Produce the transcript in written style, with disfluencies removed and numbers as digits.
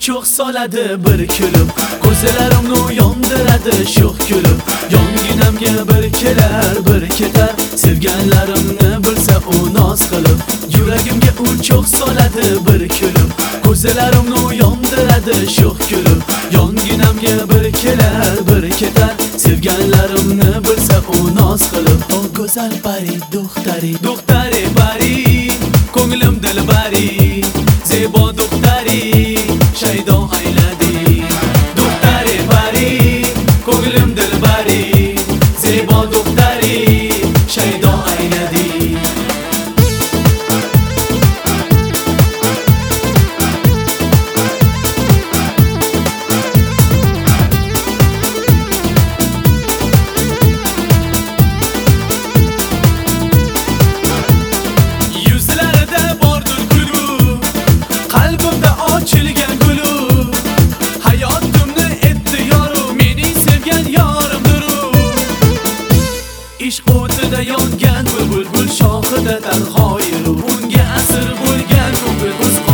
çok soladi bir kulib, ko'zlarimni yondiradi sho'x kulib. Yonginamga bir kelar bir ketar, sevganlarimni bilsa u noz qilib. Yuragimga u çok soladi bir kulib, ko'zlarimni yondiradi sho'x kulib. Yonginamga bir kelar bir ketar, sevganlarimni bilsa u noz qilib. O go'zal pari do'xtari, do'xtari pari, ko'nglim dilbari, zebo do'xtari, shaydo ayladi. Do'xtari pari, ko'nglim dilbari, zebo do'xtari, shaydo ayladi. Ochilgan gulu, hayotimni etdi yoru, mening sevgan yorimdir u. Ishq o'tida yongan bulbul shoxida tanho yuru, unga asir bo'lgan ko'ngil